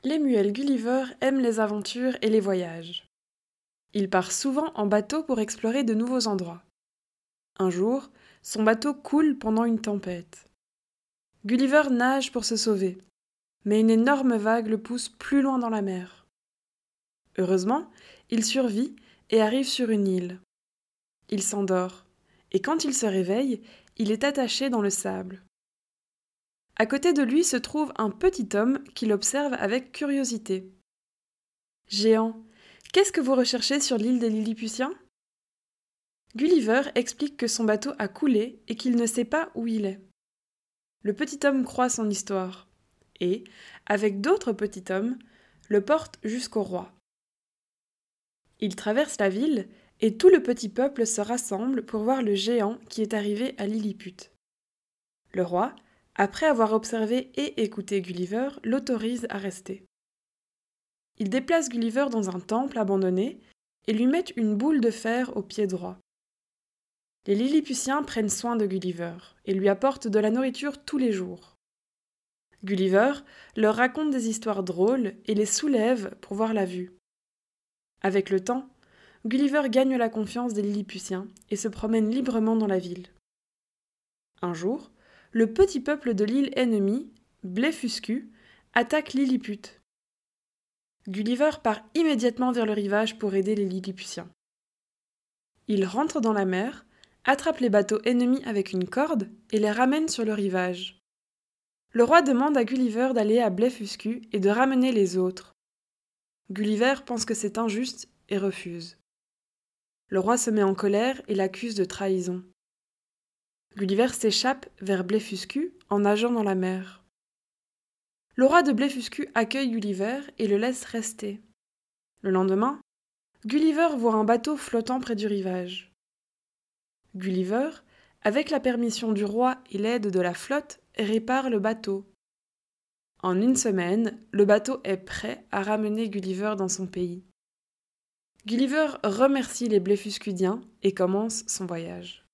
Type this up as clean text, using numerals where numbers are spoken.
Lemuel Gulliver aime les aventures et les voyages. Il part souvent en bateau pour explorer de nouveaux endroits. Un jour, son bateau coule pendant une tempête. Gulliver nage pour se sauver, mais une énorme vague le pousse plus loin dans la mer. Heureusement, il survit et arrive sur une île. Il s'endort, et quand il se réveille, il est attaché dans le sable. À côté de lui se trouve un petit homme qui l'observe avec curiosité. « Géant, qu'est-ce que vous recherchez sur l'île des Lilliputiens ?» Gulliver explique que son bateau a coulé et qu'il ne sait pas où il est. Le petit homme croit son histoire et, avec d'autres petits hommes, le porte jusqu'au roi. Il traverse la ville et tout le petit peuple se rassemble pour voir le géant qui est arrivé à Lilliput. Le roi, après avoir observé et écouté Gulliver, l'autorise à rester. Il déplace Gulliver dans un temple abandonné et lui met une boule de fer au pied droit. Les Lilliputiens prennent soin de Gulliver et lui apportent de la nourriture tous les jours. Gulliver leur raconte des histoires drôles et les soulève pour voir la vue. Avec le temps, Gulliver gagne la confiance des Lilliputiens et se promène librement dans la ville. Un jour, le petit peuple de l'île ennemie, Blefuscu, attaque Lilliput. Gulliver part immédiatement vers le rivage pour aider les Lilliputiens. Il rentre dans la mer, attrape les bateaux ennemis avec une corde et les ramène sur le rivage. Le roi demande à Gulliver d'aller à Blefuscu et de ramener les autres. Gulliver pense que c'est injuste et refuse. Le roi se met en colère et l'accuse de trahison. Gulliver s'échappe vers Blefuscu en nageant dans la mer. Le roi de Blefuscu accueille Gulliver et le laisse rester. Le lendemain, Gulliver voit un bateau flottant près du rivage. Gulliver, avec la permission du roi et l'aide de la flotte, répare le bateau. En une semaine, le bateau est prêt à ramener Gulliver dans son pays. Gulliver remercie les Blefuscudiens et commence son voyage.